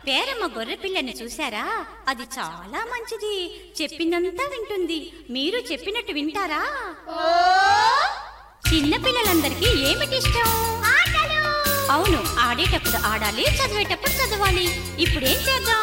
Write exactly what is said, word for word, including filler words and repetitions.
పేరమ్మ గొర్రె పిల్లని చూశారా? అది చాలా మంచిది, చెప్పిందంతా వింటుంది. మీరు చెప్పినట్టు వింటారా? చిన్న పిల్లలందరికీ ఏమిటి ఇష్టం? అవును, ఆడేటప్పుడు ఆడాలి, చదివేటప్పుడు చదవాలి. ఇప్పుడేం చేద్దాం?